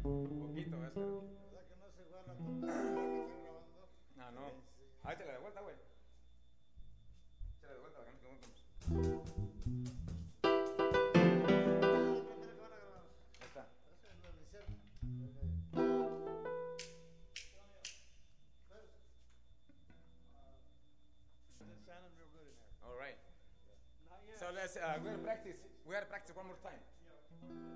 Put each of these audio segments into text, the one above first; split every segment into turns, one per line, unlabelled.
Un poquito, ¿ves? Pero...
¿Verdad que no es igual la tormenta que están grabando?
No, no.
Sí.
Ah, échale de vuelta, güey. Échale de vuelta para que nos quedemos.
Esta es la primera que van a grabar.
Ahí está.
Esa es la inicial. It sounded real good in there.
All right.
Not yet.
So let's, we're gonna practice. We gotta practice one more time.
Yeah, I mean,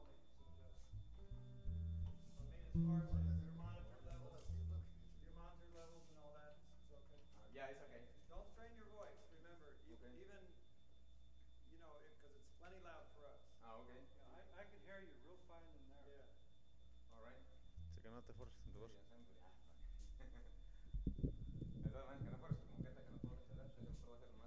as far as your monitor levels and all that is okay.
Yeah, it's okay.
Don't strain your voice. Remember,
Okay.
even because it's plenty loud for us.
Ah, okay.
Yeah, I can hear you real fine in there. Yeah.
All right.
Así que no te forces en tu voz.
De todas maneras, que no fueras como que no puedo acceder, yo no puedo hacer más.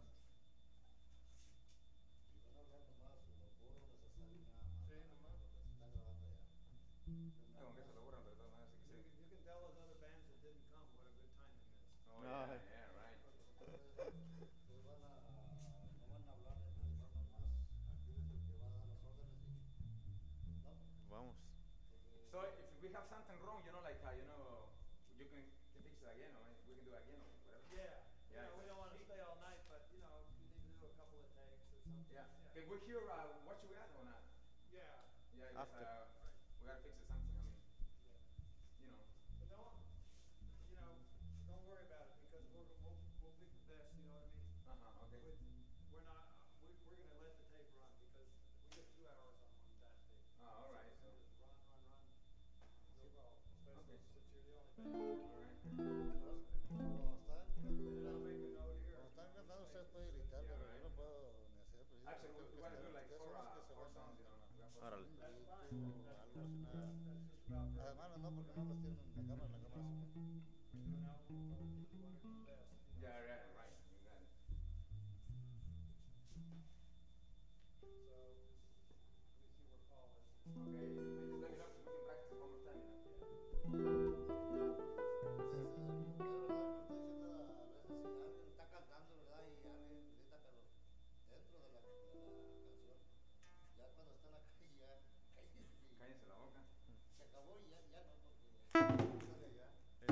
Si van a hablar nomás, lo puro necesario nada más. Sí, nomás. Porque se está grabando ya.
Como que se lo borran, pero de todas maneras, sí que sí.
You can tell those other bands that didn't come what a good time they missed.
Oh,
No,
yeah, yeah, right.
Pues no van a hablar de nada más. Aquí es el que va a dar las órdenes y no.
Vamos.
So if we have something wrong, like, you can fix it again, or we can do it again, or whatever.
Yeah.
Yeah.
We don't want to stay all night, but you need to do a couple of takes or something.
Yeah. Can we hear what you got or not?
Yeah.
Yeah, because,
After.
we gotta fix it something. I mean, you know.
But don't worry about it because we'll pick the best. You know what I mean?
Okay.
We're going to let the tape run because we get 2 hours on that tape.
Oh, all right. So.
Just run. No problem. Especially
Okay.
since you're the only band.
All right.
I'll make a note here.
Cuando están cantando ustedes pueden gritar,
Yeah,
pero
right.
yo no puedo ni hacer. Pues,
Actually, we want to do like four songs,
Árale.
That's fine.
algo así, nada.
That's just about right.
Además, no, porque no los tienen en la cámara sí.
We do an album called You Want to Do Best.
Yeah, right. You got it.
So, let me see where Paul is.
Okay. Just let me know so we can practice it one more time.
Alguien está cantando, ¿verdad? Y alguien grita, pero dentro de la canción, ya cuando está en la calle, ya
Cállense la boca.
se acabó y ya no, porque sale ya.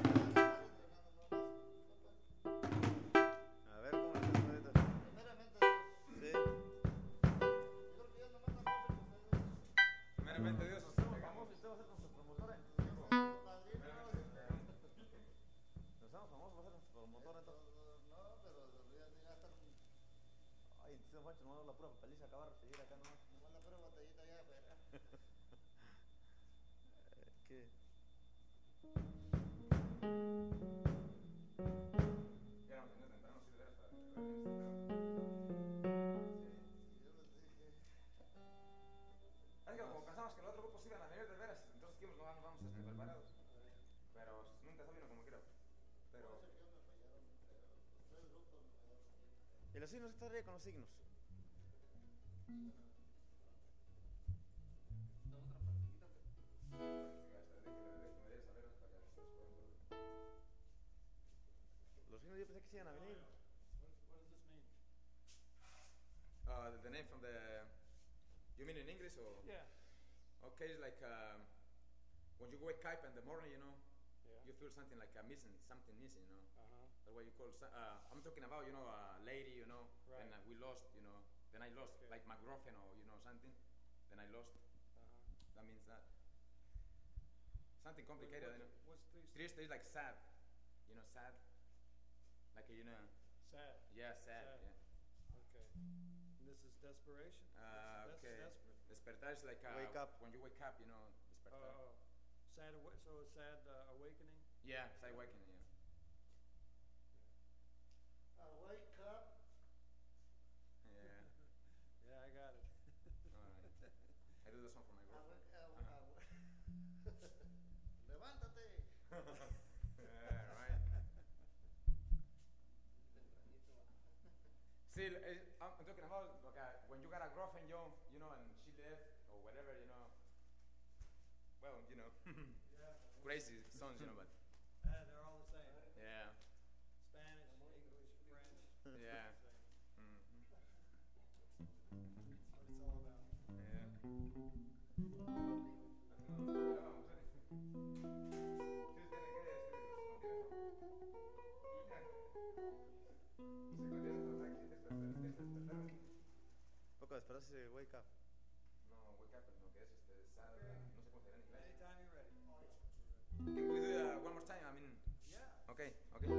A ver cómo estás ahorita.
Primeramente,
Sí.
yo creo que ya nomás la cosa que ustedes,
Primeramente, Dios, nos pegamos.
Usted va a ser nuestro promotor.
padrinos,
Nos hacemos famosos, va a ser nuestro promotor entonces.
no, pero ya están,
Ay, si don Juancho, no la pura papeliza acaba de seguir acá nomás.
nomás la pura botellita ya afuera.
¿Qué?
Ya éramos teniendo temprano, sí, de veras, para que lo
Y yo les dije,
Es que como pensamos que los otros grupos iban a venir de veras, entonces dijimos, no vamos a estar preparados. Pero nunca salieron como quiera. Pero...
no sé qué me fallaron, pero los 3 grupos me fallaron.
Y los signos está arriba con los signos. Los signos yo pensé que se iban a venir.
What does this mean?
The name from the... You mean in English or?
Yeah.
Okay, it's like when you wake up in the morning,
Yeah.
you feel something like something missing,
Uh-huh.
That's what you call. I'm talking about, a lady,
Right.
and we lost, then I lost,
Okay.
like my girlfriend or something. Then I lost.
Uh-huh.
That means that something complicated.
What's triste?
Triste is like sad, sad, like
Sad.
yeah, sad.
Sad.
Yeah.
Okay. And this is desperation? That's
Okay.
desperate.
Despertar is like
Wake up.
when you wake up, despertar.
Oh. Sad, so a sad awakening?
Yeah, it's like waking. Yeah.
Wake up.
Yeah.
Yeah, I got it.
All right. I do this one for my girlfriend.
Levántate.
Yeah, right. See, I'm talking about like when you got a girlfriend, and she left or whatever, Well,
Yeah.
crazy songs, but
They're all the same.
yeah,
Spanish, English, French.
yeah.
Same. That's what it's all about.
Yeah.
las frases de wake up.
No, wake up, no, que es sad, no sé cómo se dirá en inglés. Can we do it one more time? I mean, yeah. Okay.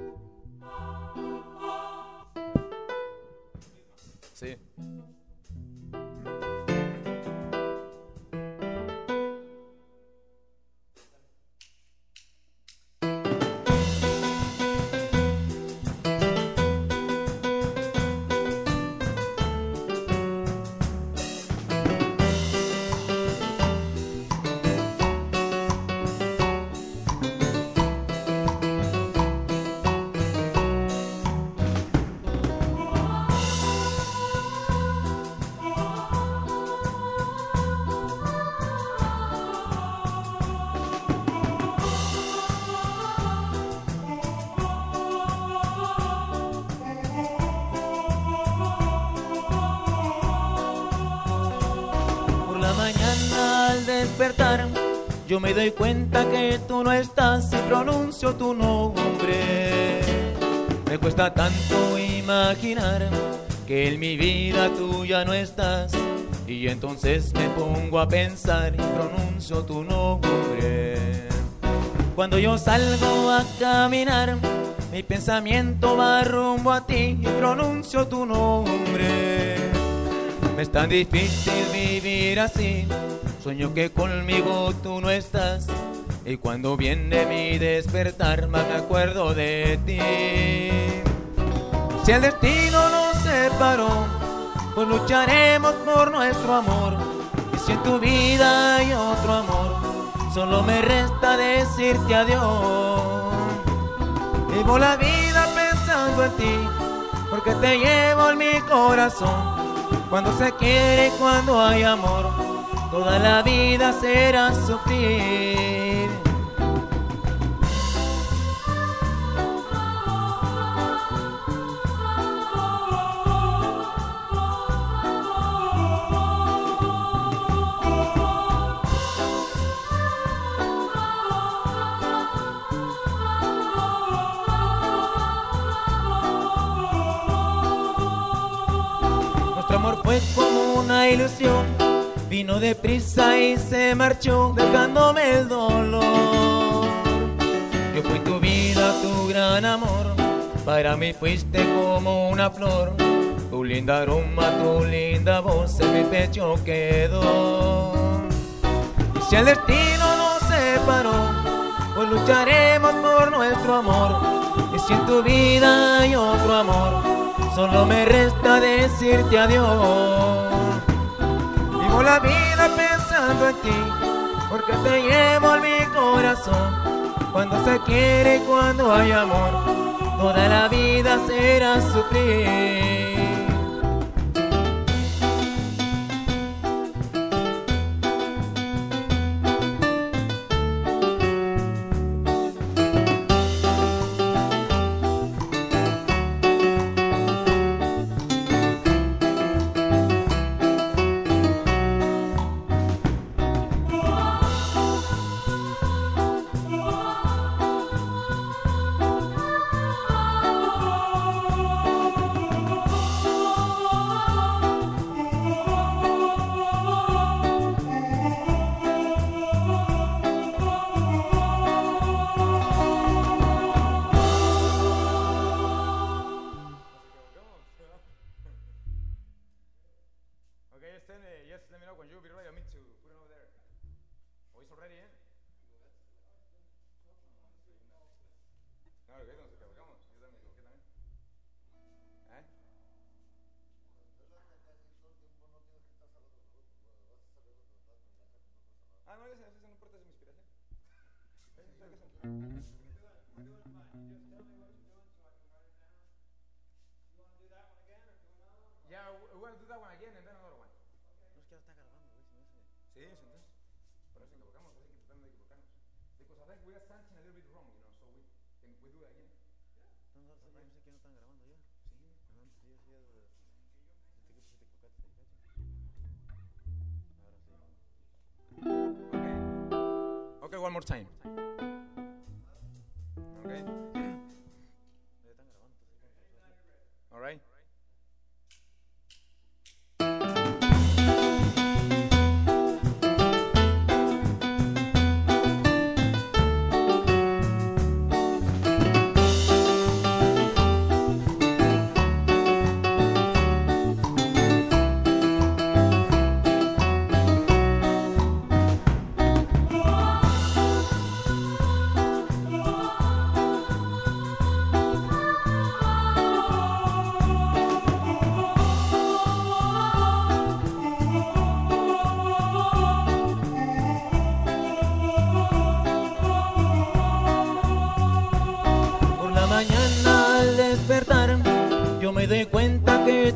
Sí.
Despertar, yo me doy cuenta que tú no estás y pronuncio tu nombre. Me cuesta tanto imaginar que en mi vida tú ya no estás, y entonces me pongo a pensar y pronuncio tu nombre. Cuando yo salgo a caminar, mi pensamiento va rumbo a ti y pronuncio tu nombre. Me es tan difícil vivir así. Sueño que conmigo tú no estás, y cuando viene mi despertar más me acuerdo de ti. Si el destino nos separó, pues lucharemos por nuestro amor. Y si en tu vida hay otro amor, solo me resta decirte adiós. Vivo la vida pensando en ti, porque te llevo en mi corazón. Cuando se quiere y cuando hay amor, toda la vida será sufrir. Nuestro amor fue como una ilusión, vino deprisa y se marchó dejándome el dolor. Yo fui tu vida, tu gran amor, para mí fuiste como una flor. Tu linda aroma, tu linda voz en mi pecho quedó. Y si el destino nos separó, pues lucharemos por nuestro amor. Y si en tu vida hay otro amor, solo me resta decirte adiós. Vivo la vida pensando en ti, porque te llevo en mi corazón. Cuando se quiere y cuando hay amor, toda la vida será sufrir.
Just let me know when you'll be ready. I mean to put it over there. Oh, it's already in. No, okay, nos equivocamos. Yo también me equivoqué también. ¿Eh? Ah, no, esa no importa, es mi inspiración. Yeah, we're going to do that one again and then another one.
No es que ya está grabando, güey, si no se...
Sí, entonces. Por eso equivocamos, así que tratando de equivocarnos. Because I think we are something a little bit wrong, you know, so we do it again.
No, yo pensé que no están grabando ya. Sí, antes yo sí, te equivocaste, ahora sí.
Okay, one more time. Okay.
Están grabando, entonces.
All right.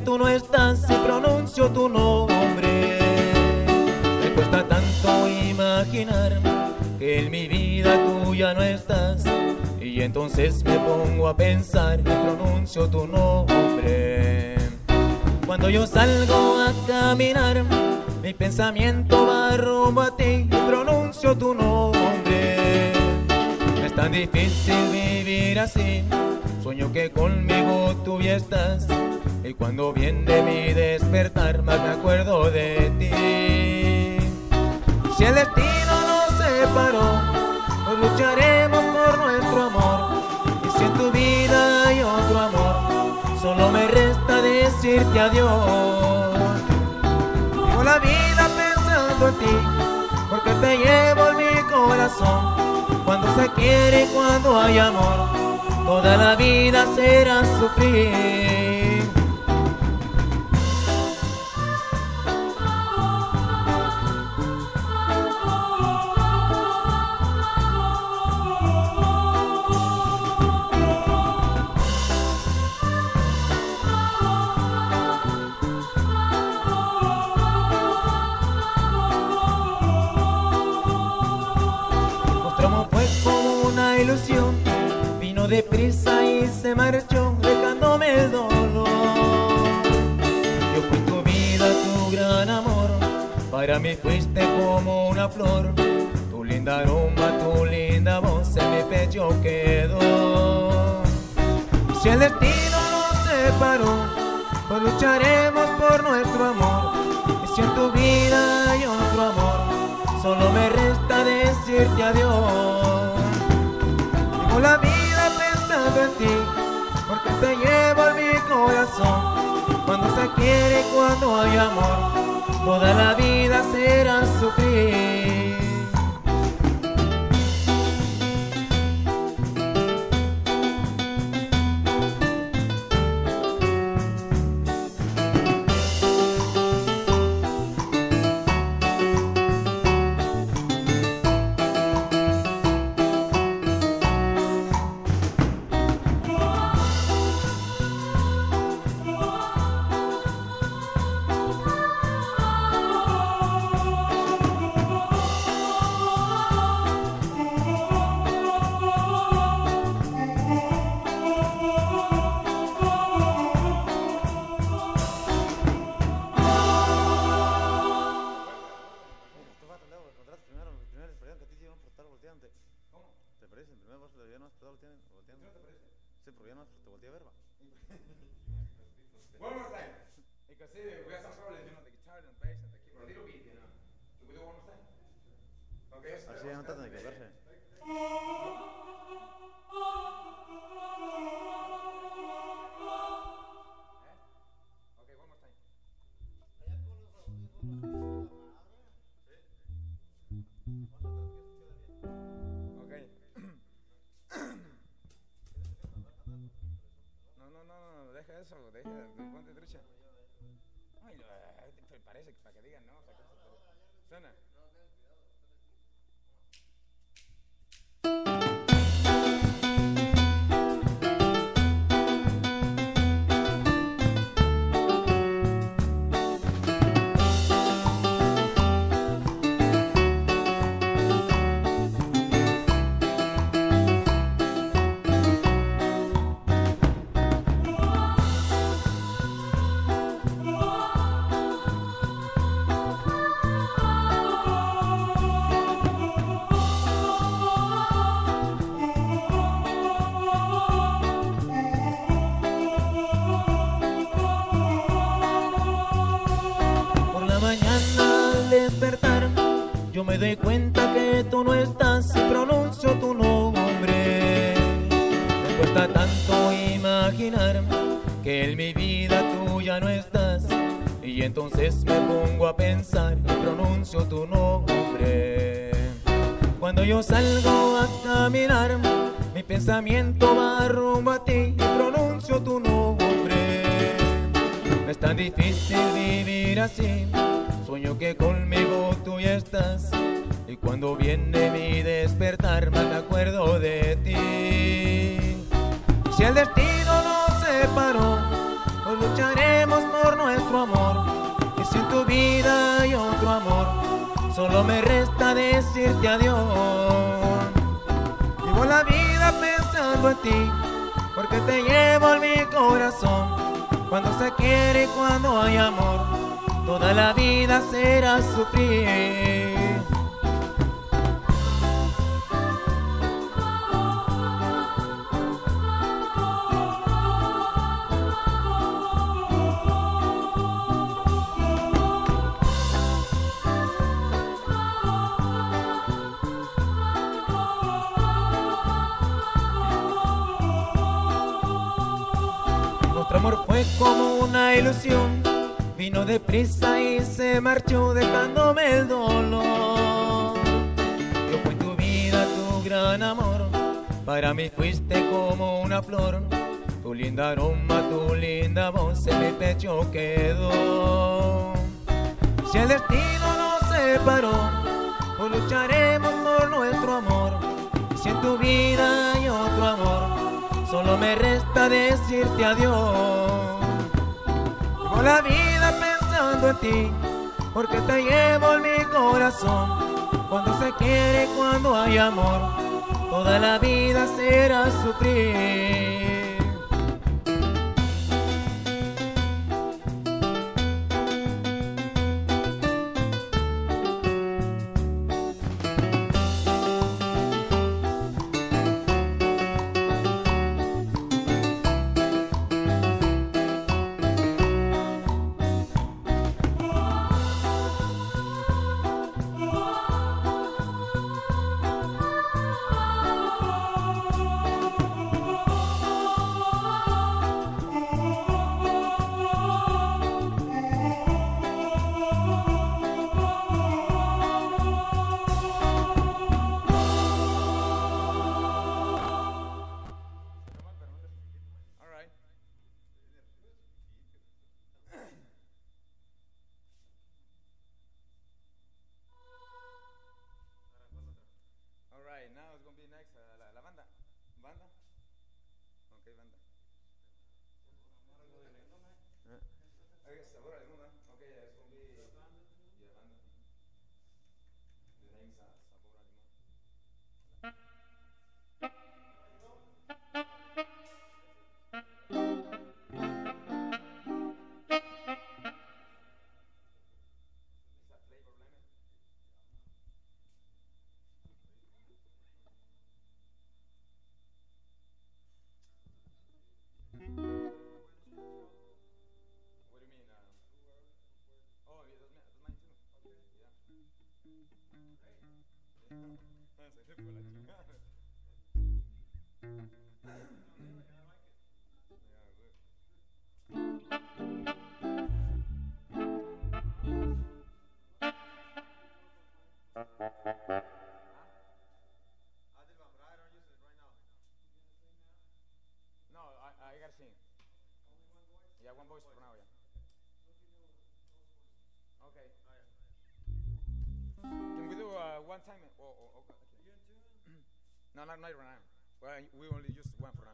tú no estás y pronuncio tu nombre. Me cuesta tanto imaginar que en mi vida tú ya no estás, y entonces me pongo a pensar y pronuncio tu nombre. Cuando yo salgo a caminar, mi pensamiento va rumbo a ti y pronuncio tu nombre. Es tan difícil vivir así, sueño que conmigo tú ya estás, y cuando viene mi despertar más me acuerdo de ti. Si el destino nos separó, pues lucharemos por nuestro amor, y si en tu vida hay otro amor, solo me resta decirte adiós. Vivo la vida pensando en ti, porque te llevo en mi corazón. Cuando se quiere y cuando hay amor, toda la vida será sufrir. Ilusión vino deprisa y se marchó dejándome el dolor. Yo fui tu vida, tu gran amor, para mí fuiste como una flor. Tu linda aroma, tu linda voz en mi pecho quedó. Y si el destino nos separó, pues lucharemos por nuestro amor. Y si en tu vida hay otro amor, solo me resta decirte adiós. Vivo la vida pensando en ti, porque te llevo en mi corazón. Cuando se quiere y cuando hay amor, toda la vida será sufrir.
Sí, porque ya no te volteé a ver, va.
One more time. Because we have some problems, you know, the guitar and the bass and the keyboard, a little bit, you know. Can we do one more time? Okay,
Así ya no tratan de equivocarse.
Okay, one more time. Okay. No, deja eso, ponte trucha. Ay, parece que para que digan, ¿no? O sea, suena. Yo me doy cuenta que tú no estás y pronuncio tu nombre. Me cuesta tanto imaginar que en mi vida tú ya no estás, y entonces me pongo a pensar y pronuncio tu nombre. Cuando yo salgo a caminar, mi pensamiento va rumbo a ti y pronuncio tu nombre. Es tan difícil vivir así, sueño que conmigo tú ya estás, y cuando viene mi despertar más me acuerdo de ti. Si el destino nos separó, pues lucharemos por solo me resta decirte adiós. Vivo la vida pensando en ti, porque te llevo en mi corazón. Cuando se quiere y cuando hay amor, toda la vida será sufrir. Nuestro amor fue como una ilusión, vino deprisa y se marchó dejándome el dolor. Yo fui tu vida, tu gran amor, para mí fuiste como una flor. Tu linda aroma, tu linda voz en mi pecho quedó. Si el destino nos separó, pues lucharemos por nuestro amor. Y si en tu vida hay otro amor, solo me resta decirte adiós. Vivo la vida pensando en ti, porque te llevo en mi corazón. Cuando se quiere, cuando hay amor, toda la vida será sufrir. Now it's gonna be next la banda. ¿Banda? Ok, banda. Okay, sabor a limón, ok, it's gonna be banda. The name is sabor a limón. No, I gotta sing. Yeah, one voice for now, yeah. Okay. Can we do one time? Okay. No, not right now. Well, we only use one for now.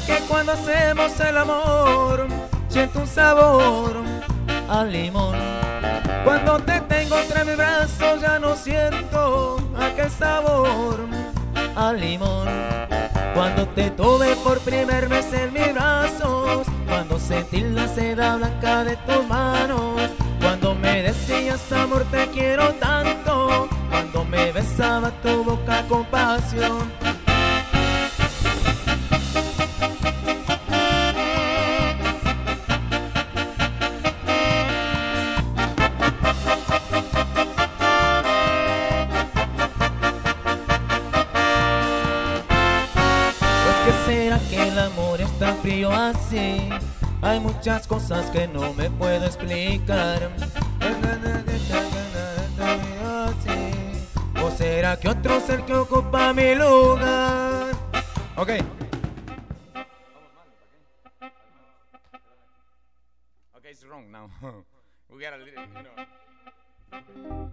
que cuando hacemos el amor siento un sabor a limón? Cuando te tengo entre mis brazos ya no siento aquel sabor a limón. Cuando te tuve por primera vez en mis brazos, cuando sentí la seda blanca de tus manos, cuando me decías amor te quiero tanto, cuando me besaba tu boca con pasión. ¿Será que el amor es tan frío así? Hay muchas cosas que no me puedo explicar. ¿O será que otro ser que ocupa mi lugar? Okay. Okay, it's wrong now. We gotta, you know.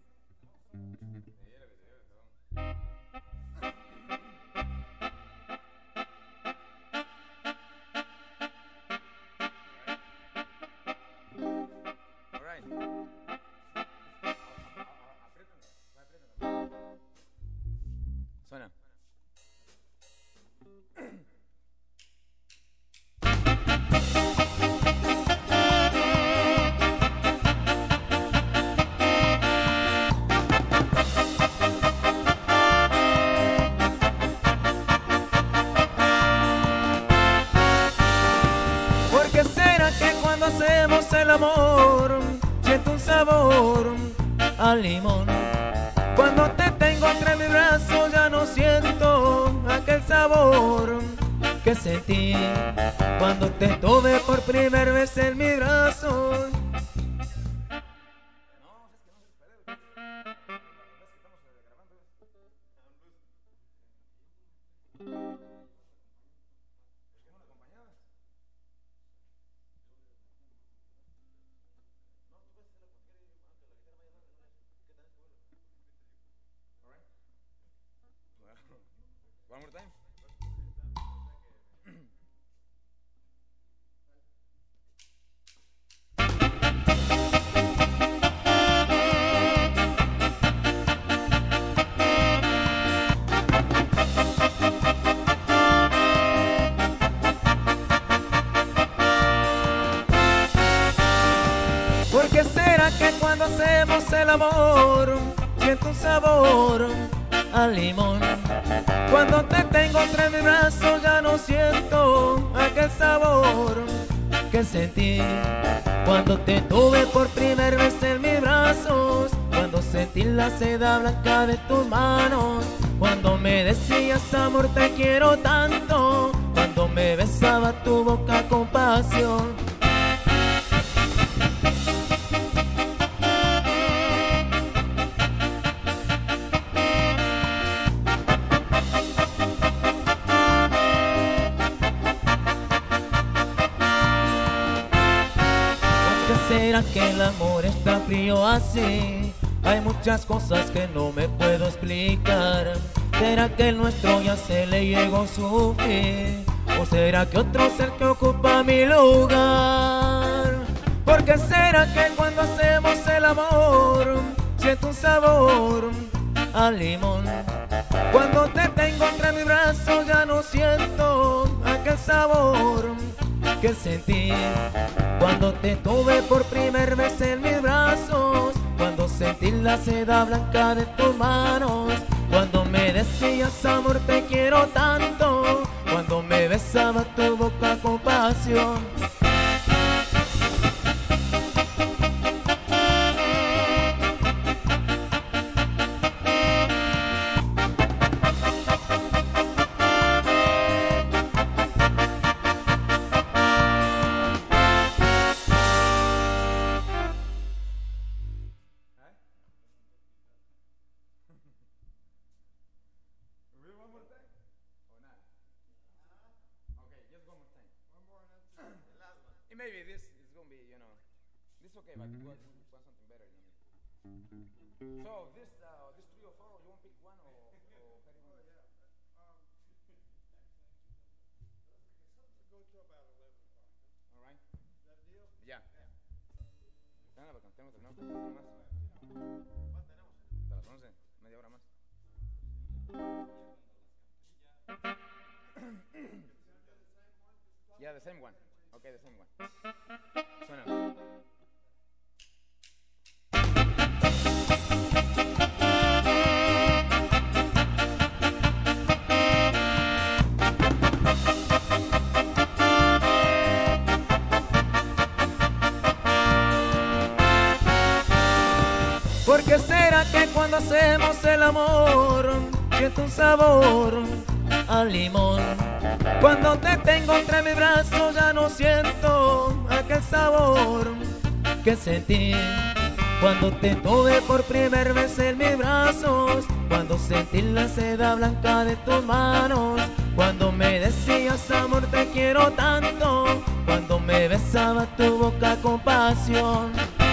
Suena. ¿Por qué será que cuando hacemos el amor siento un sabor a limón? Cuando te tengo entre mis brazos ya no siento aquel sabor que sentí cuando te tuve por primera vez en mis brazos. One more time. ¿Por qué será que cuando hacemos el amor siento un sabor a limón? Cuando te tengo entre mis brazos ya no siento aquel sabor que sentí cuando te tuve por primera vez en mis brazos, cuando sentí la seda blanca de tus manos, cuando me decías amor te quiero tanto, cuando me besaba tu boca con pasión. ¿Será que el amor está frío así? Hay muchas cosas que no me puedo explicar. ¿Será que el nuestro ya se le llegó su fin? ¿O será que otro ser que ocupa mi lugar? ¿Por qué será que cuando hacemos el amor siento un sabor a limón? Cuando te tengo entre mis brazos ya no siento aquel sabor que sentí cuando te tuve por primera vez en mis brazos, cuando sentí la seda blanca de tus manos, cuando me decías amor te quiero tanto, cuando me besaba tu boca con pasión. Maybe this is gonna be, you know, this okay, but we want something better, you know. So this 3 or 4, you want to pick one or how do you want?
tenemos terminado. Más. Hasta las 11, media hora más. Yeah, the same one. Okay, the same one. Suena.
¿Por qué será que cuando hacemos el amor siento un sabor a limón? Cuando te tengo entre mis brazos ya no siento aquel sabor que sentí cuando te tuve por primera vez en mis brazos, cuando sentí la seda blanca de tus manos, cuando me decías amor te quiero tanto, cuando me besaba tu boca con pasión.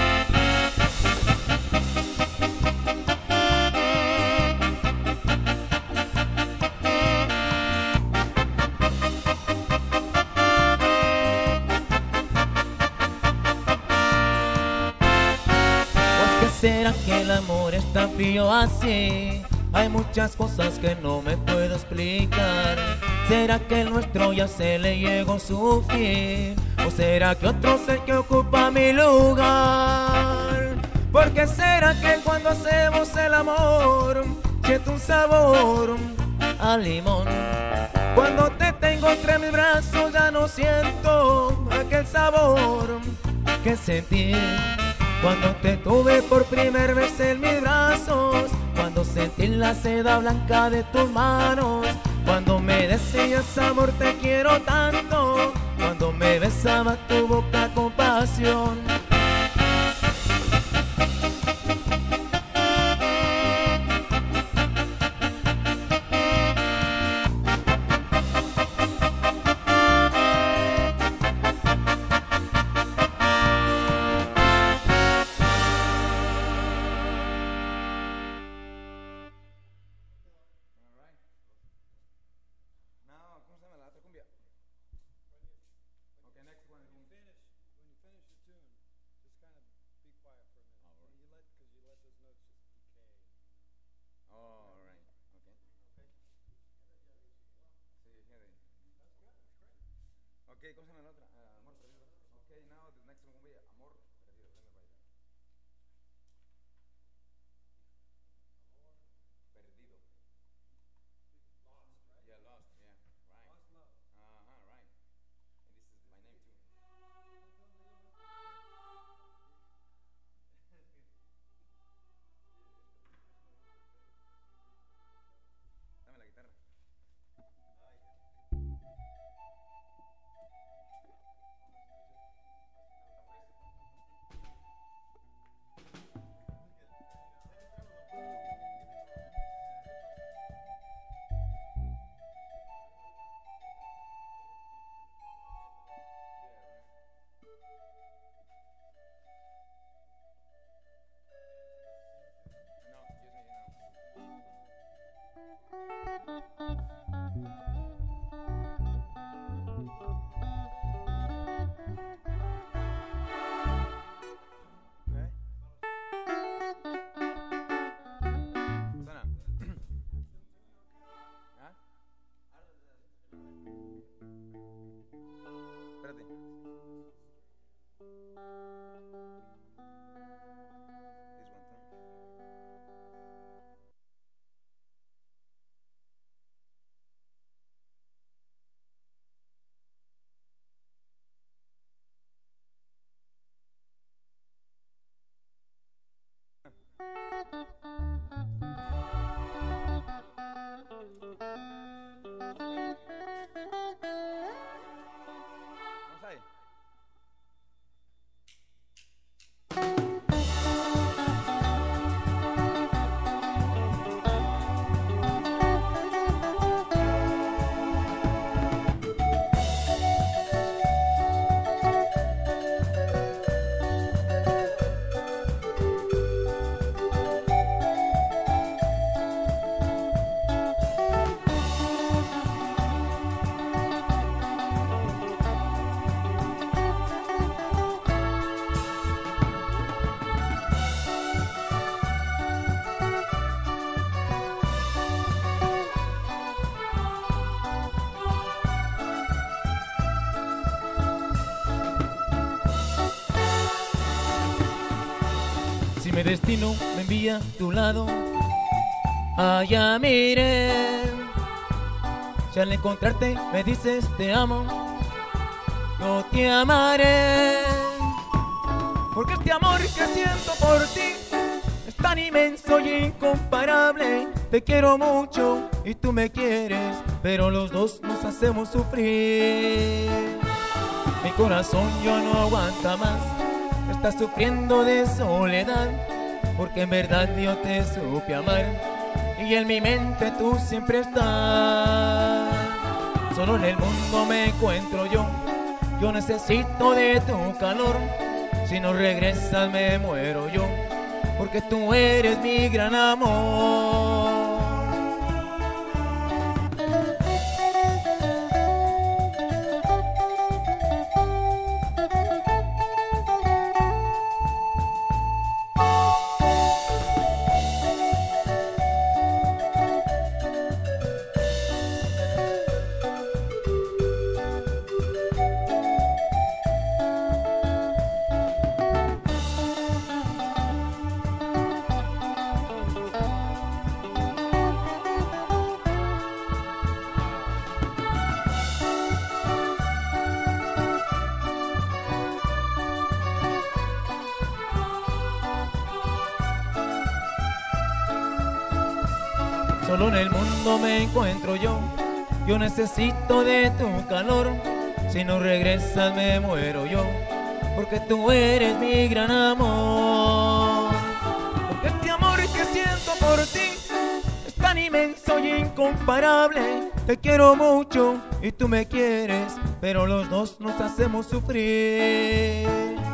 ¿Será que el amor es tan frío así? Hay muchas cosas que no me puedo explicar. ¿Será que el nuestro ya se le llegó su fin? ¿O será que otro es el que ocupa mi lugar? ¿Por qué será que cuando hacemos el amor siento un sabor a limón? Cuando te tengo entre mis brazos ya no siento aquel sabor que sentí cuando te tuve por primera vez en mis brazos, cuando sentí la seda blanca de tus manos, cuando me decías amor te quiero tanto, cuando me besaba tu boca con pasión.
Okay, ¿cómo se llama la otra? Amor perdido. Okay, now the next one will be Amor perdido. Let me write that. Perdido. Lost, right? Yeah, lost. Yeah, right. Lost love. Right. And this is my name too. Dame la guitarra.
mi destino me envía a tu lado, allá miré. Si al encontrarte me dices te amo, yo te amaré. Porque este amor que siento por ti es tan inmenso y incomparable. Te quiero mucho y tú me quieres, pero los dos nos hacemos sufrir. Mi corazón ya no aguanta más, está sufriendo de soledad, porque en verdad yo te supe amar y en mi mente tú siempre estás. Solo en el mundo me encuentro yo necesito de tu calor. Si no regresas me muero yo, porque tú eres mi gran amor. Solo en el mundo me encuentro yo necesito de tu calor. Si no regresas me muero yo, porque tú eres mi gran amor. Porque este amor que siento por ti es tan inmenso y incomparable. Te quiero mucho y tú me quieres, pero los dos nos hacemos sufrir.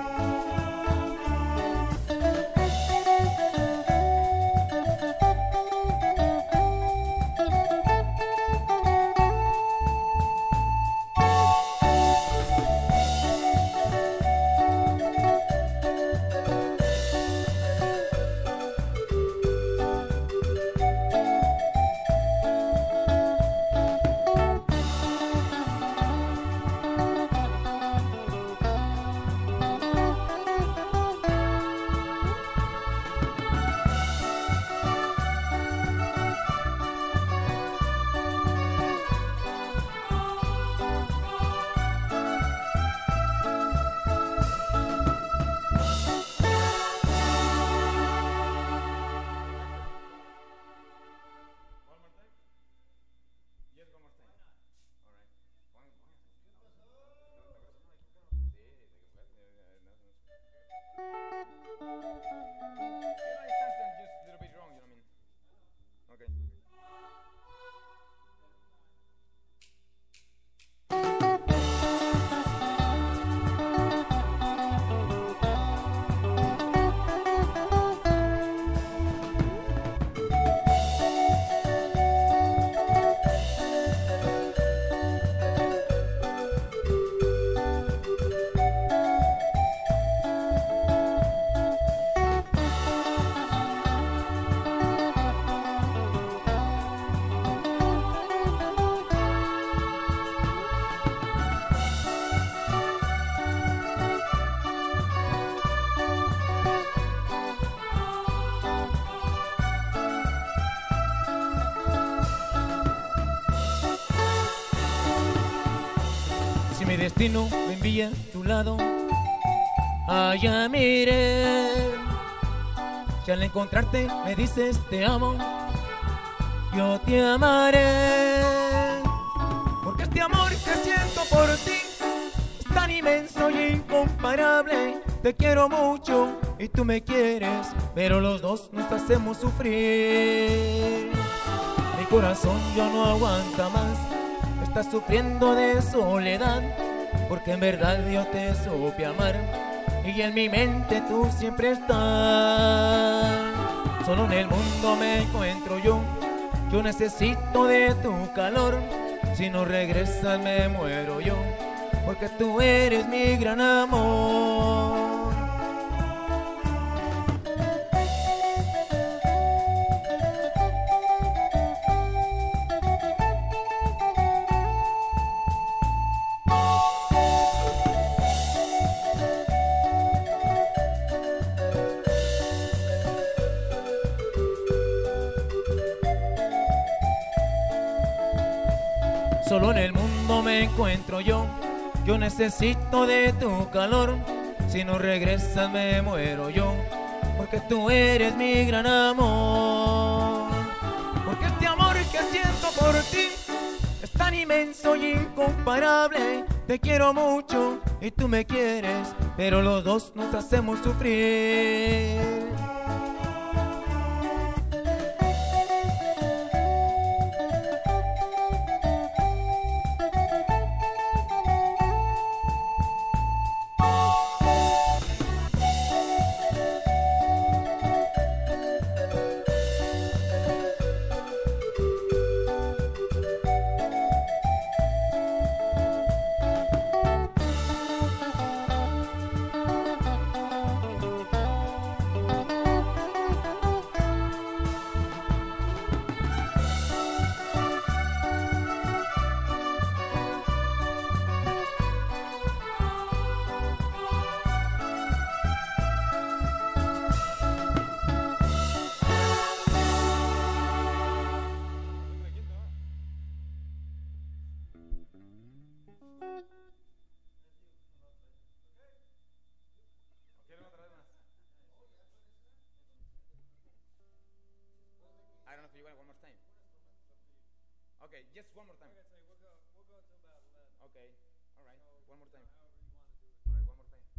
Mi destino me envía a tu lado, allá miré. Si al encontrarte me dices te amo, yo te amaré. Porque este amor que siento por ti es tan inmenso y incomparable. Te quiero mucho y tú me quieres, pero los dos nos hacemos sufrir. Mi corazón ya no aguanta más, está sufriendo de soledad, porque en verdad yo te supe amar y en mi mente tú siempre estás. Solo en el mundo me encuentro yo necesito de tu calor. Si no regresas me muero yo, porque tú eres mi gran amor.
encuentro yo. Yo necesito de tu calor. Si no regresas me muero yo, porque tú eres mi gran amor. Porque este amor que siento por ti es tan inmenso y incomparable. Te quiero mucho y tú me quieres, pero los dos nos hacemos sufrir.
I don't know if you want one more time. Okay, just one more time. Okay, all right, one more time. All right, one more time.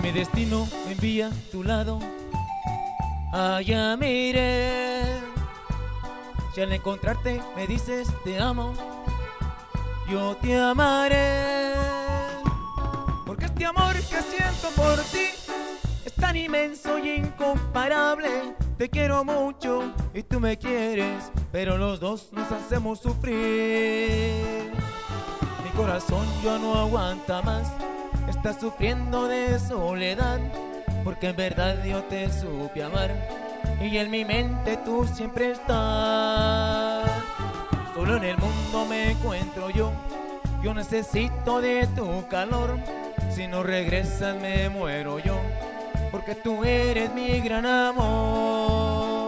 mi destino me envía a tu lado, allá me iré. Si al encontrarte me dices te amo, yo te amaré. Porque este amor que siento por ti es tan inmenso y incomparable. Te quiero mucho y tú me quieres, pero los dos nos hacemos sufrir. Mi corazón ya no aguanta más, está sufriendo de soledad, porque en verdad yo te supe amar y en mi mente tú siempre estás. Solo en el mundo me encuentro yo necesito de tu calor. Si no regresas me muero yo, porque tú eres mi gran amor.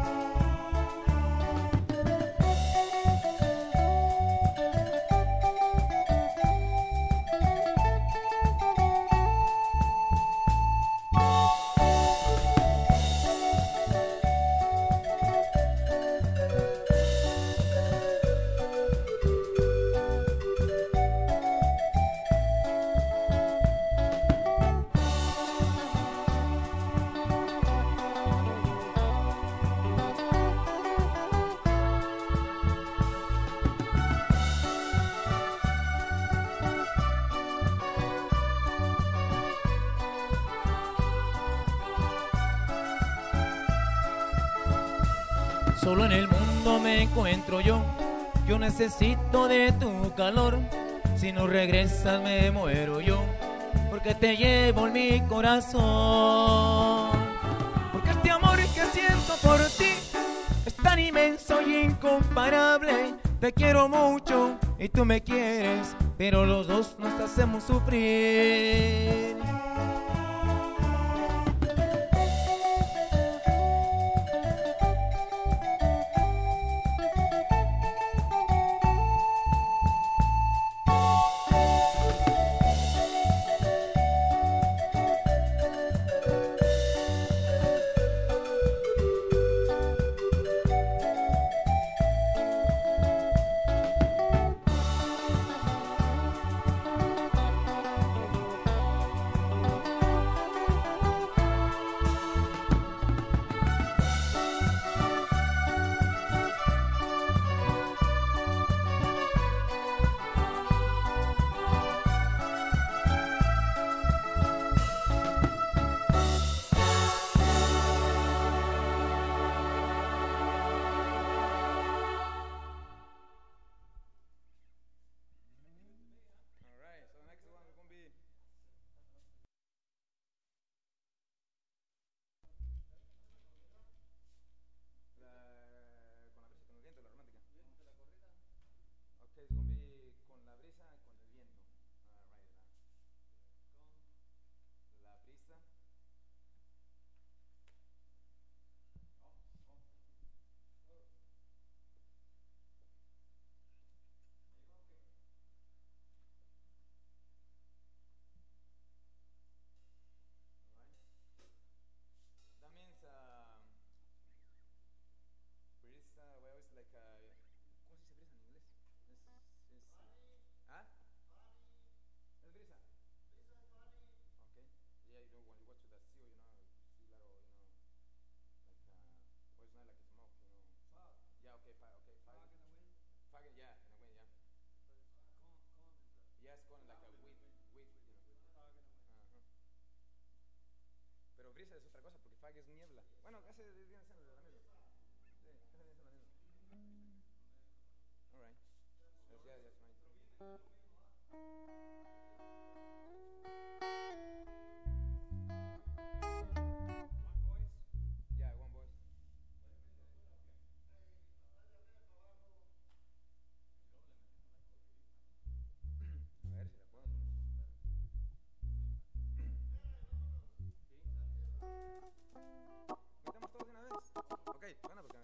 Solo en el mundo me encuentro yo necesito de tu calor. Si no regresas me muero yo, porque te llevo en mi corazón. Porque este amor que siento por ti es tan inmenso y incomparable. Te quiero mucho y tú me quieres, pero los dos nos hacemos sufrir.
Pero brisa es otra cosa, porque fog es niebla. Bueno, casi viene siendo la misma. Sí, casi viene siendo la misma. All right. Yes, yeah, that's right. Yeah, one voice. A ver si la puedo. ¿Metemos todos de una vez? Ok, bueno, porque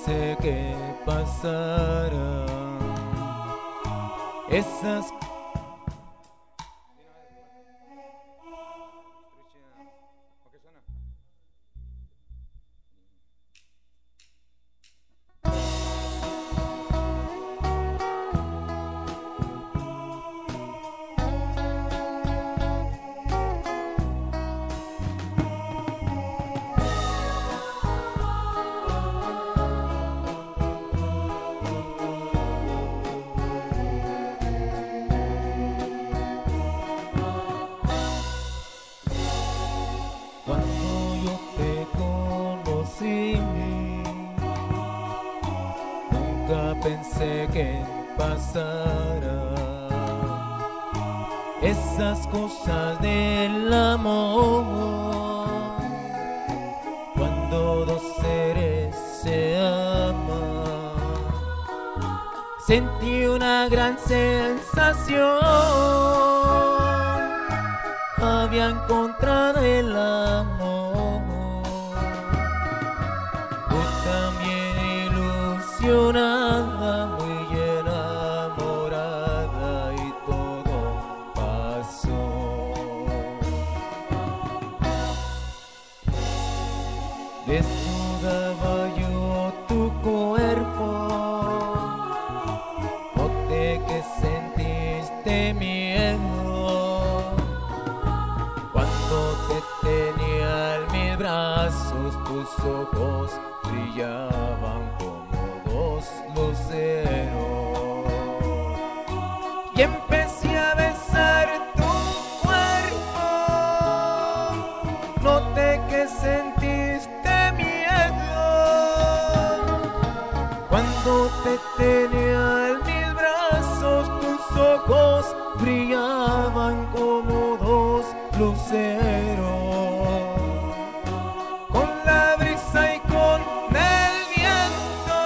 pensé que pasaran esas cuando yo te conocí, nunca pensé que pasara esas cosas del amor. Cuando dos seres se aman, sentí una gran sensación. Había encontrado el amor. Tú también ilusionada, muy enamorada, y todo pasó. Desnudaba yo tu cuerpo, noté que sentiste miedo. Cuando te tenía en mis brazos, tus ojos brillaban como dos luceros. Y empecé a besar tu cuerpo, noté que sentiste miedo. Cuando te tenía en mis brazos, tus ojos brillaban como dos luceros. Con la brisa y con el viento,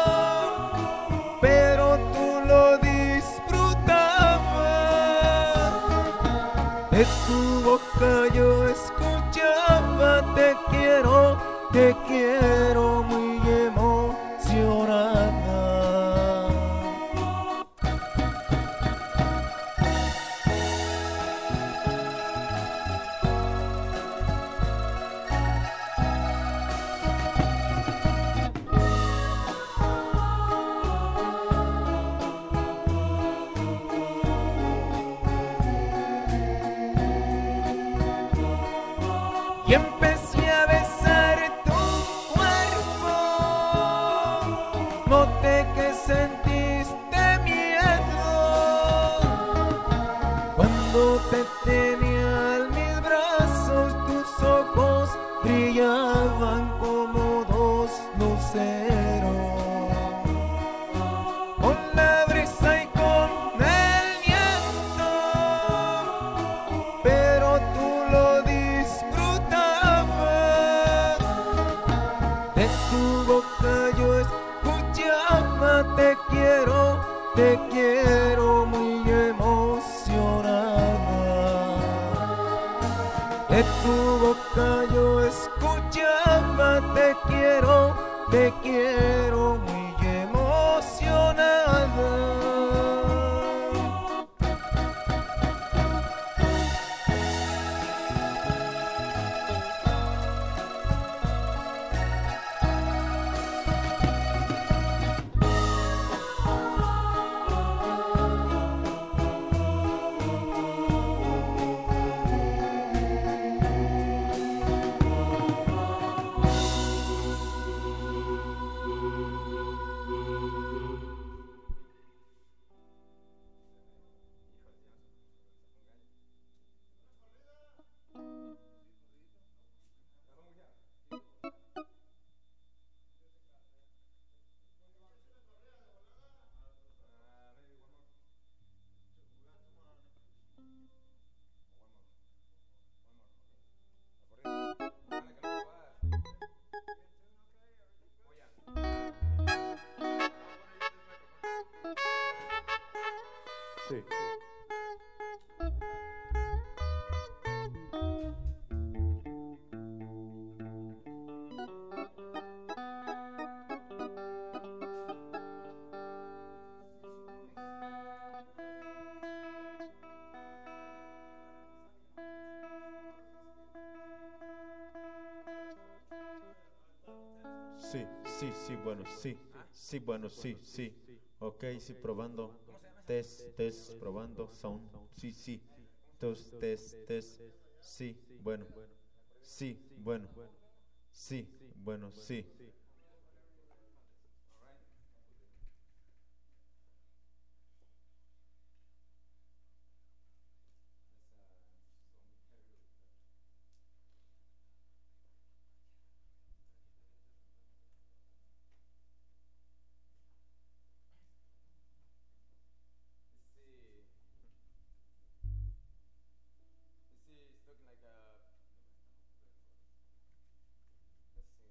pero tú lo disfrutabas. De tu boca yo escuchaba te quiero muy emocionada. Y empecé a besar tu cuerpo, noté que sentiste miedo. Cuando te tenía en mis brazos, tus ojos brillaban como dos luceros. Con la brisa y con el viento, pero tú lo disfrutabas. De tu boca yo escuchaba te quiero muy emocionada. De tu boca yo escuchaba te quiero muy emocionada.
sí, bueno, sí. Sí, bueno, sí. Ok, sí, probando. Test, probando. Sound. Sí. Test. Sí, bueno. Sí, bueno. Sí, bueno, sí.
It's looking like a. Let's see.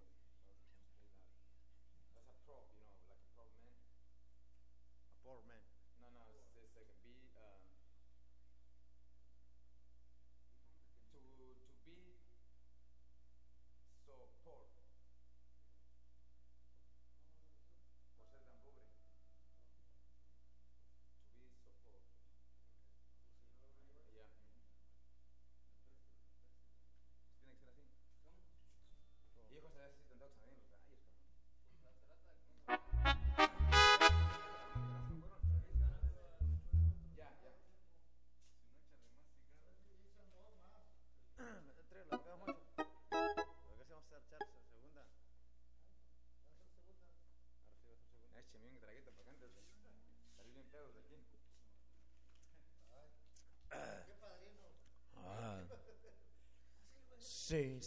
That's a prop, like a prop man.
A poor man.
No, it's like a beat. To be so poor. Por ser tan pobre. To be so poor. Yeah. Tiene que ser así. Hijos, a veces están todos también los gallos, Ya.
Tráelo acá, macho. Acá se vamos a echar segunda.
Échame un traguito para acá antes de salir bien pedos de aquí.
¿Qué padrino?
Ah. Sí.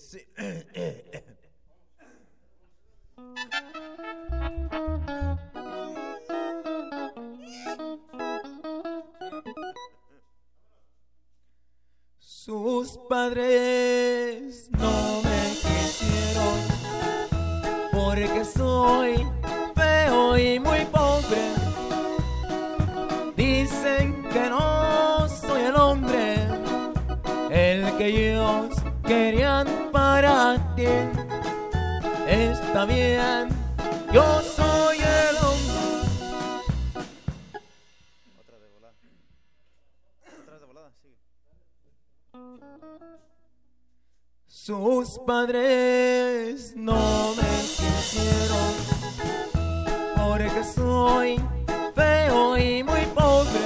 Sus padres no me quisieron porque soy feo y muy pobre. Dicen que no soy el hombre, el que ellos querían para ti. Está bien, yo soy el hombre.
Otra de volada. Sigue.
Sus padres no me quisieron porque soy feo y muy pobre.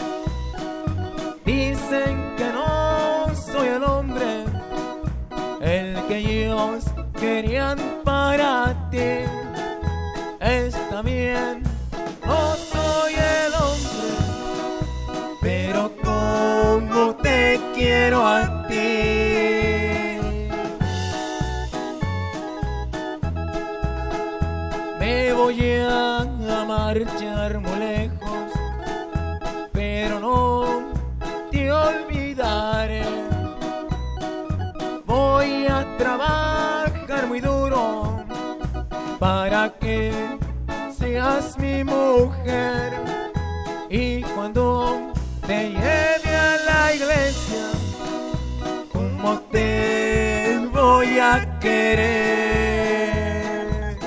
Dicen que no soy el hombre, el que ellos querían para ti. Está bien, no soy el hombre, pero como te quiero a ti. Me voy a marchar muy lejos, pero no te olvidaré. Voy a trabajar muy duro para que seas mi mujer. Y cuando te lleve a la iglesia, ¿cómo te voy a querer?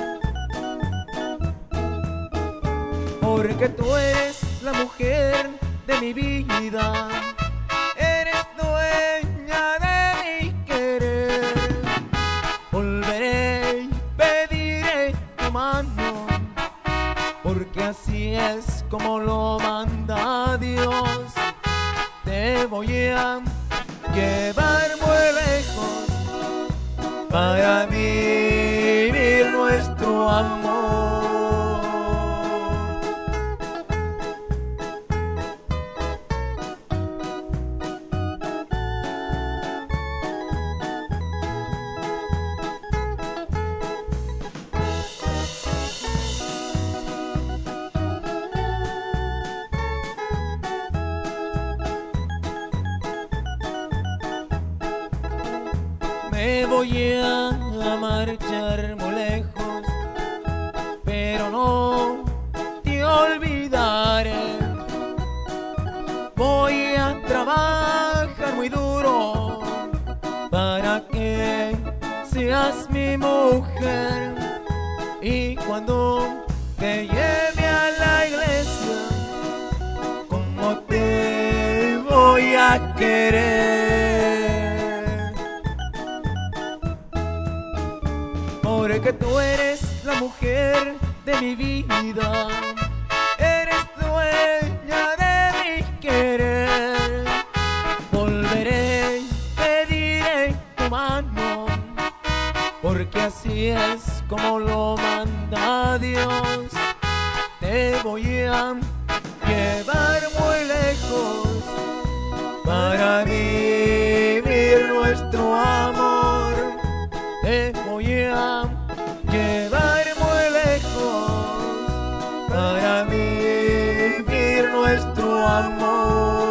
Porque tú eres la mujer de mi vida, eres dueña de mi querer. Volveré y pediré tu mano, porque así es como lo manda Dios. Te voy a llevar muy lejos para vivir nuestro amor. Me voy a marchar muy lejos, pero no te olvidaré. Voy a trabajar muy duro para que seas mi mujer. Y cuando te lleve a la iglesia, ¿cómo te voy a querer? Porque tú eres la mujer de mi vida, eres dueña de mi querer. Volveré, pediré tu mano, porque así es como lo manda Dios. Te voy a llevar muy lejos para vivir nuestro amor. Te voy a llevar muy lejos para vivir nuestro amor.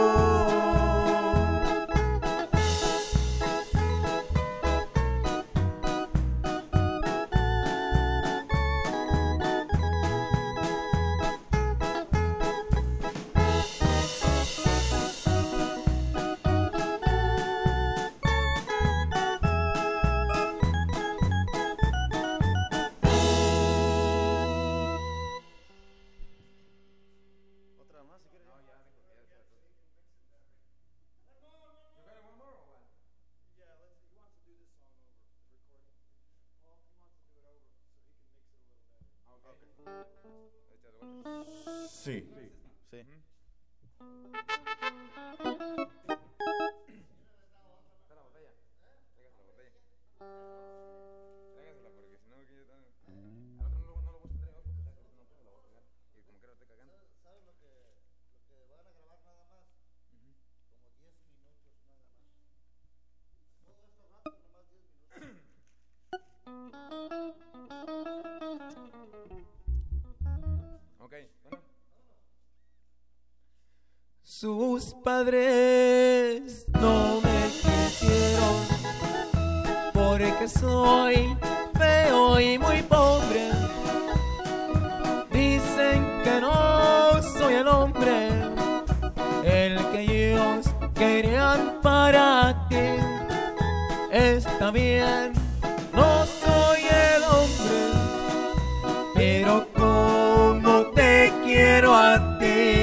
Otra más, si quieres.
No, ya, dijo, ya, ya. You got one more or what?
Yeah, he wants to do this song over, the recording. Well, he wants to do it over so he can mix it a little better.
Okay. Échale, bueno.
Sí. Sí.
Está la botella. Tráigasela la botella. Tráigasela porque si no, aquí ya está. Al otro no lo voy a tener yo porque sabes que no puedo, la voy a pegar. Y como que ahora estoy cagando.
¿Sabes lo que van a grabar nada más? Como 10 minutos nada más. Todo esto rápido, nomás 10 minutos.
Ok, bueno.
Sus padres no me quisieron porque soy feo y muy pobre. Dicen que no soy el hombre, el que ellos querían para ti. Está bien, no soy el hombre, pero como te quiero a ti.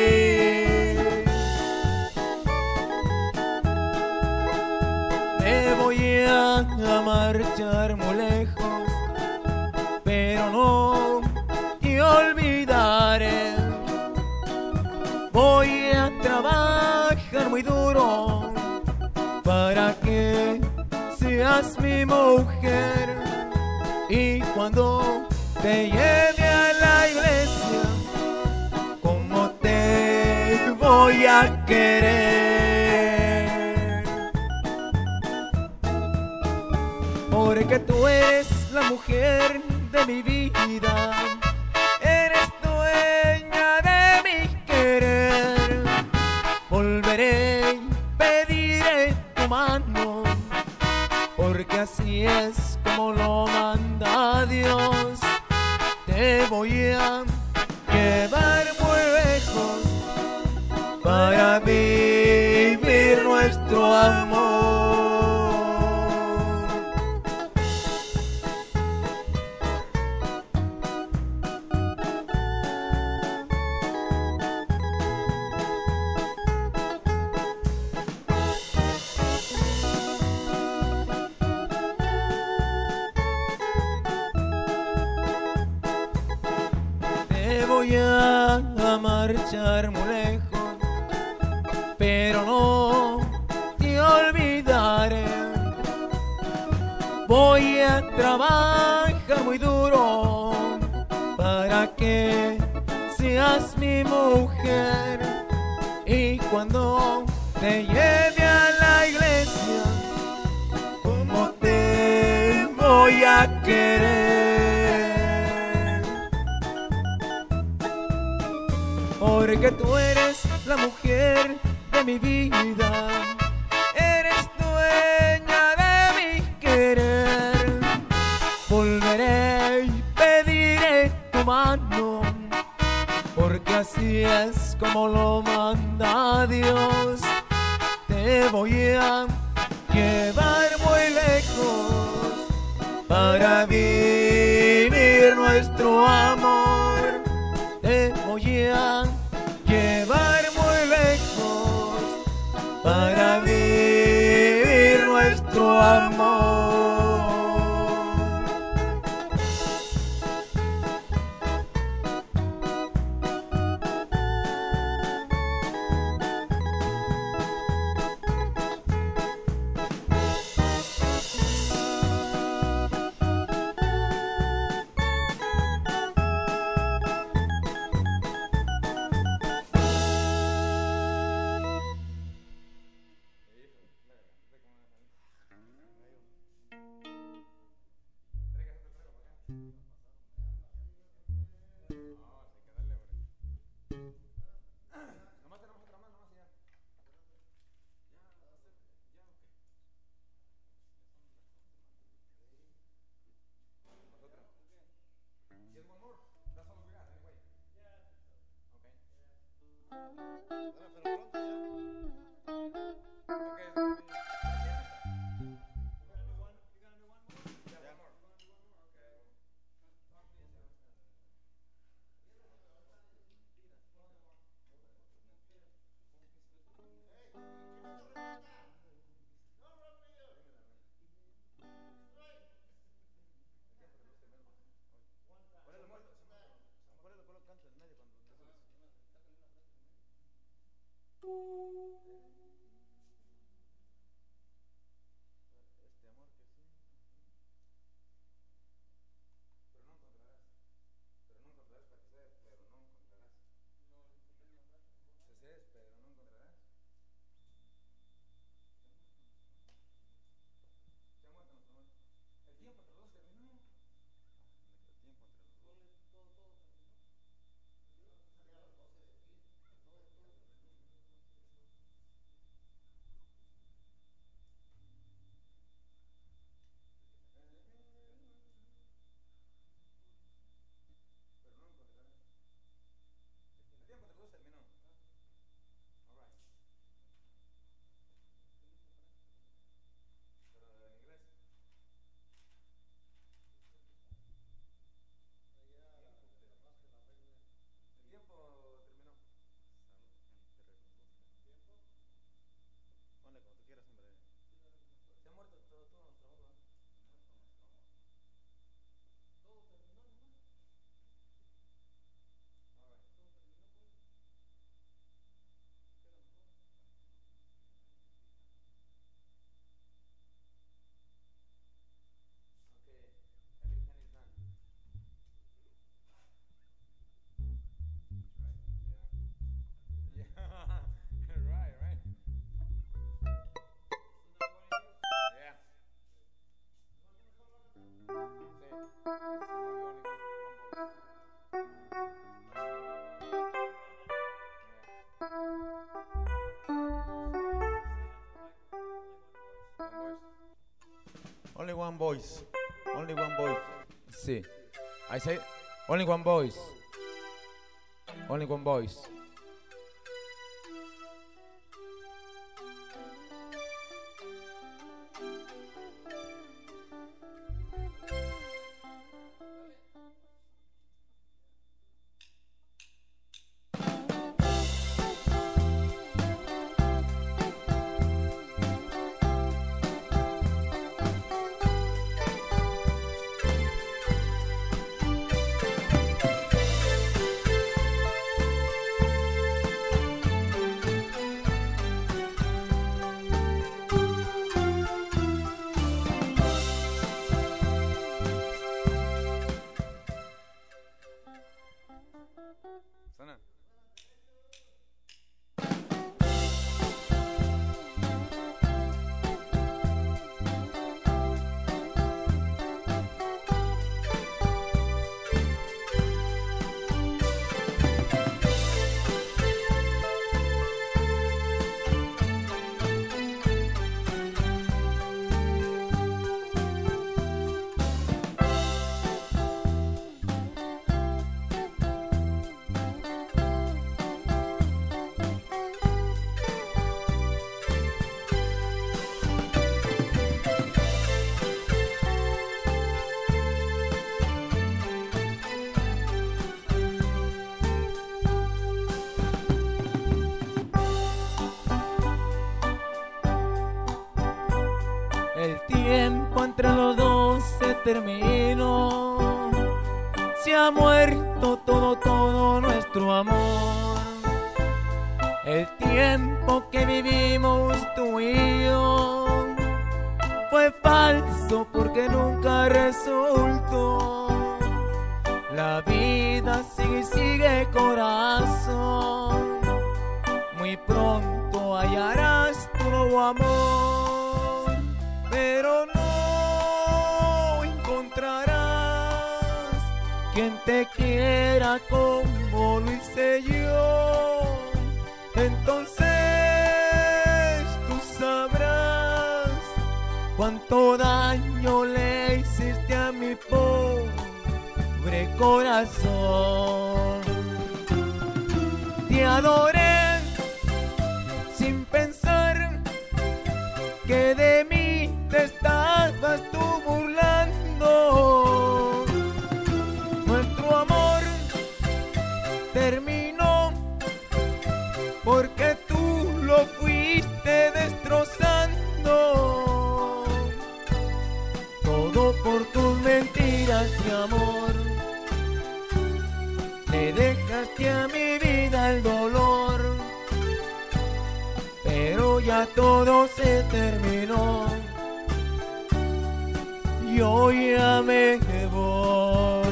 Me voy a marchar muy lejos, pero no te olvidaré. Voy a trabajar muy duro para que seas mi mujer. Y cuando te lleve a la iglesia, ¿cómo te voy a querer? Porque tú eres la mujer de mi vida, eres dueña de mi querer. Volveré, pediré tu mano, porque así es como lo manda Dios. Te voy a llevar muy lejos para vivir nuestro amor. Te voy a marchar muy lejos, pero no te olvidaré. Voy a trabajar muy duro para que seas mi mujer. Y cuando te lleve a la iglesia, ¿cómo te voy a querer? Porque tú eres la mujer de mi vida, eres dueña de mi querer. Volveré y pediré tu mano, porque así es como lo manda Dios. Te voy a llevar muy lejos para vivir nuestro amor. Te voy a llevar muy lejos para vivir nuestro amor.
Only one voice. Only one voice.
Sí. I say only one voice. Only one voice. Sana.
El tiempo entre los dos se terminó, se ha muerto todo nuestro amor. El tiempo que vivimos tú y yo fue falso porque nunca resultó. La vida sigue y sigue, corazón, muy pronto hallarás tu nuevo amor, pero no encontrarás quien te quiera como lo hice yo. Entonces tú sabrás cuánto daño le hiciste a mi pobre corazón. Te adoré
terminó, porque tú lo fuiste destrozando. Todo por tus mentiras de amor. Le dejaste a mi vida el dolor, pero ya todo se terminó. Yo ya me voy.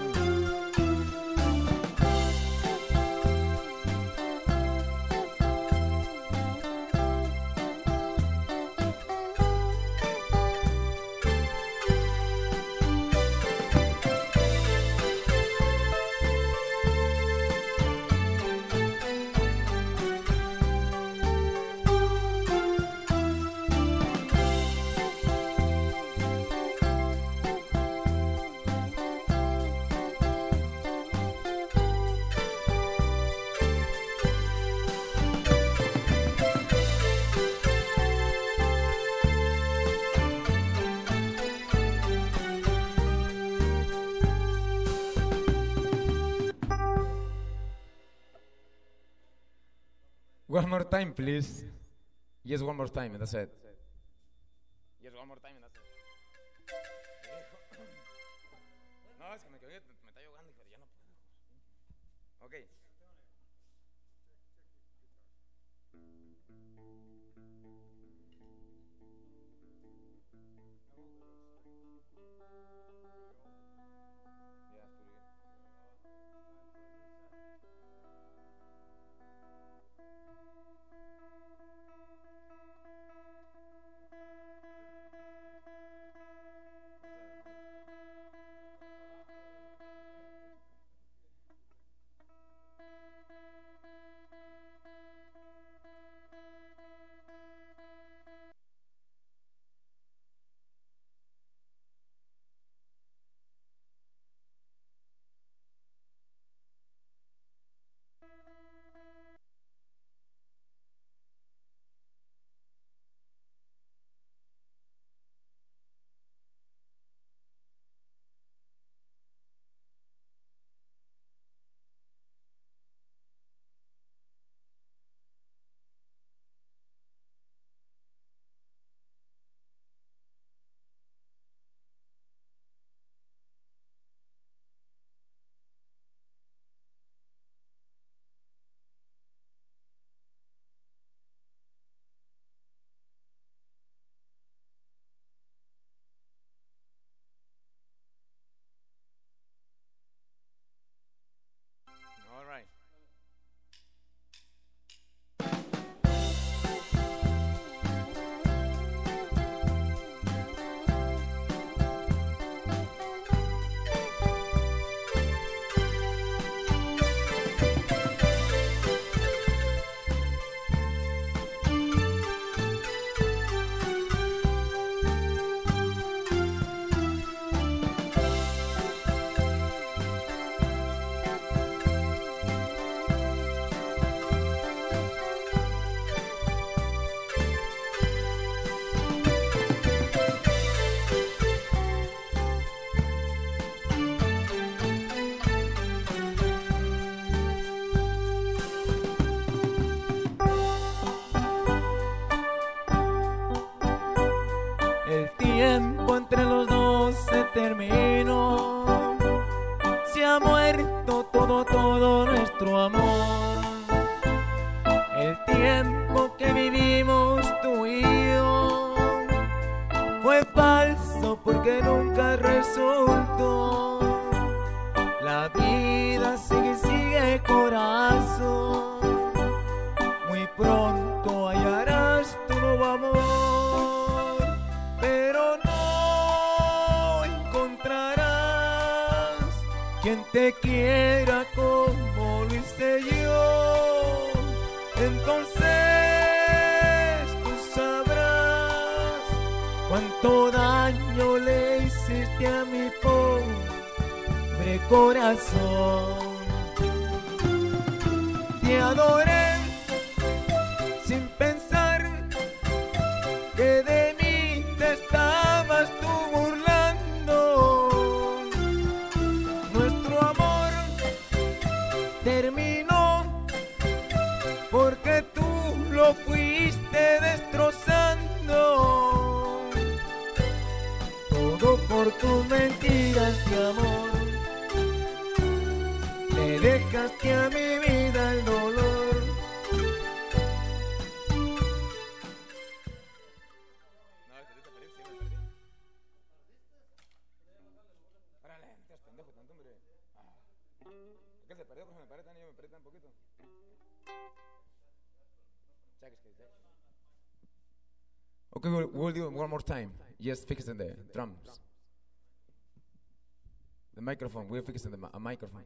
One more time, please. Yes, one more time, and that's it. Yes, one more time, and that's it. No, es que me quedé, me está ahogando, hijo, ya no puedo. Ok. All right.
El tiempo entre los dos se terminó. Se ha muerto todo nuestro amor. El tiempo que vivimos tú y yo fue falso porque nunca resultó. La vida sigue corazón. Muy pronto hallarás tu nuevo amor, pero no encontrarás quien te quiera como lo hice yo. Entonces tú sabrás cuánto daño le hiciste a mi pobre corazón. Te adoré sin pensar que de mí te estabas tú burlando. Nuestro amor terminó, porque tú lo fuiste destrozando, todo por tus mentiras de amor. Le dejaste a mi vida el dolor.
No, te perdí, sí, me perdí. Órale, no seas pendejo tanto, hombre. ¿Qué se perdió? Pues me perdí tan, yo me perdí tan poquito.
Okay, we'll do it one more time. Just fixing the drums. The microphone, we're fixing a microphone.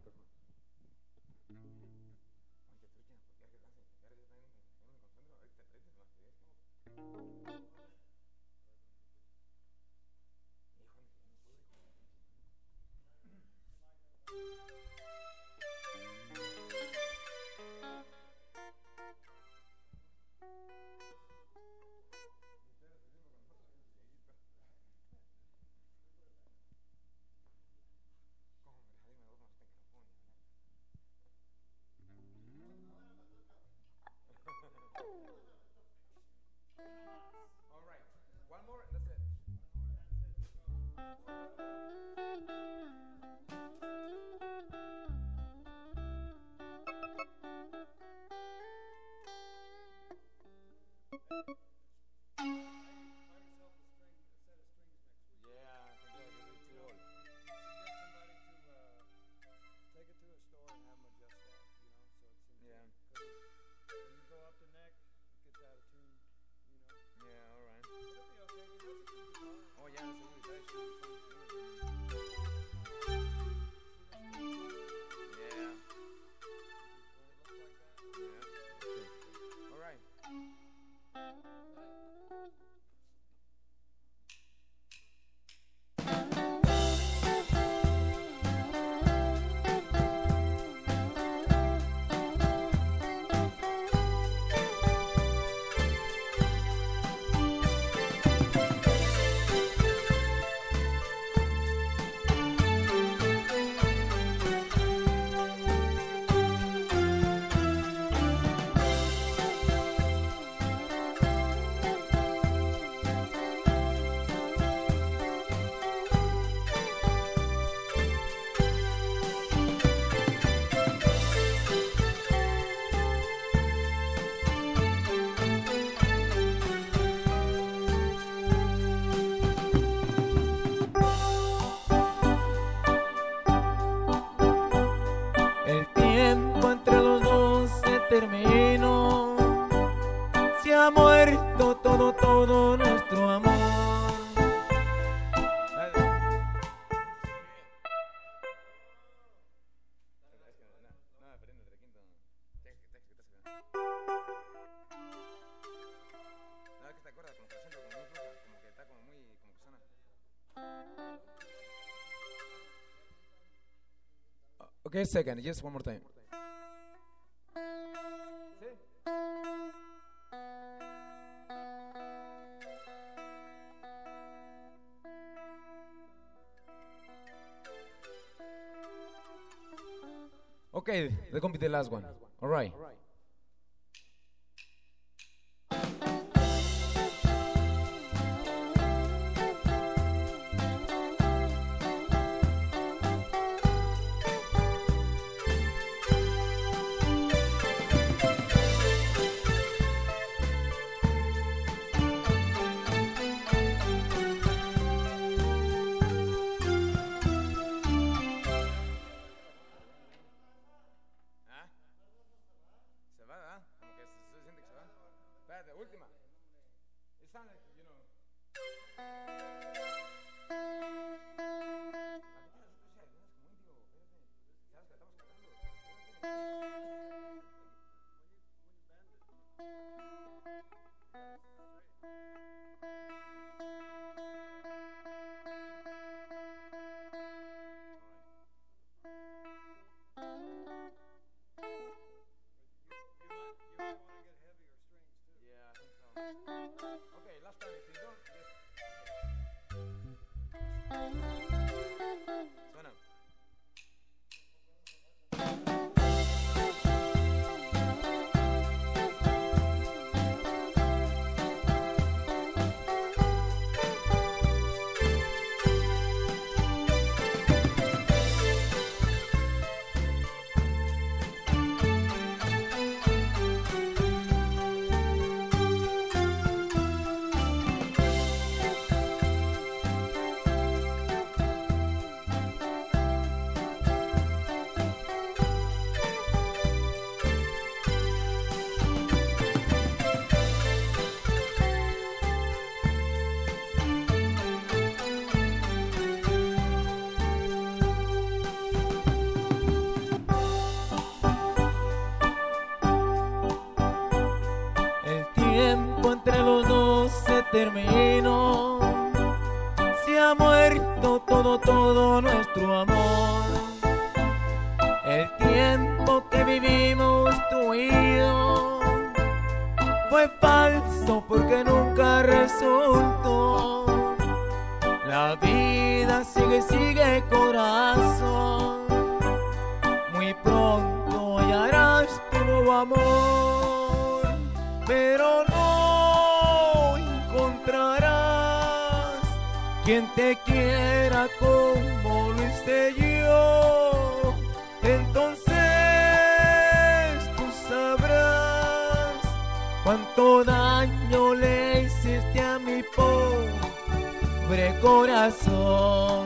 All right, one more and that's it. todo nuestro amor.
Okay, a second, just one more time. Okay, that's gonna be the last one. All right. tiempo entre los dos se terminó. Se ha muerto todo nuestro amor. El tiempo que vivimos tú y yo fue falso porque nunca resultó. La vida sigue corazón. Muy pronto hallarás tu nuevo amor, pero no encontrarás quien te quiera como lo hice yo. Entonces tú sabrás cuánto daño le hiciste a mi pobre corazón.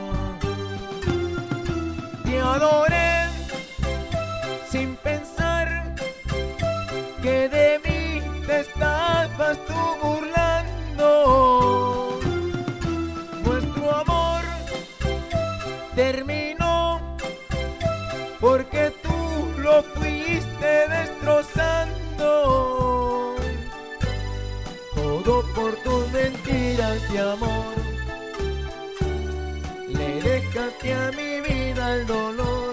Te adoré sin pensar que de mí te estabas tú burlando. Nuestro amor terminó porque tú lo fuiste destrozando. Todo por tus mentiras de amor. Le dejaste a mi vida el dolor,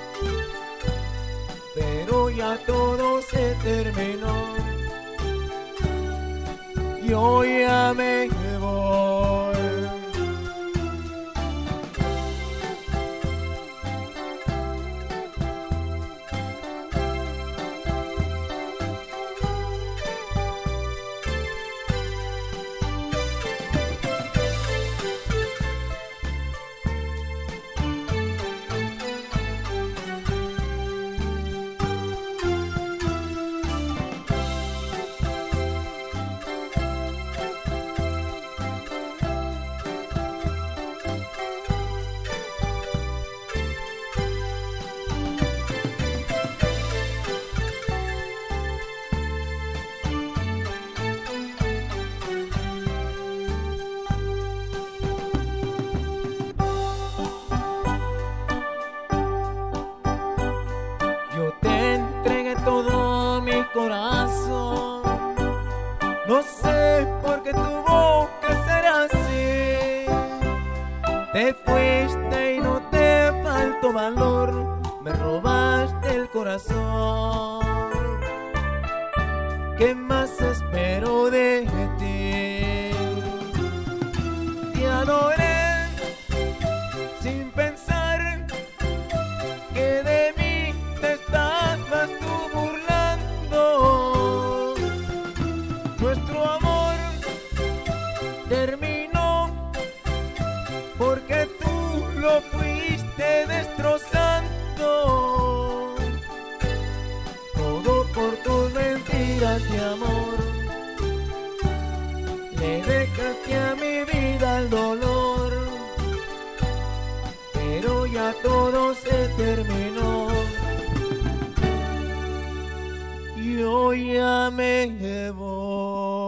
pero ya todo se terminó. Yo ya me voy. Corazón, no sé por qué tuvo que ser así. Te fuiste y no te faltó valor, me robaste el corazón. ¿Qué más espero de ti? Te adoré sin pensar que de mí te estabas tú burlando. Nuestro amor terminó porque tú lo fuiste destrozando. Todo por tus mentiras de amor. Le dejaste a mi vida el dolor, pero ya todo se terminó. Yo ya me voy.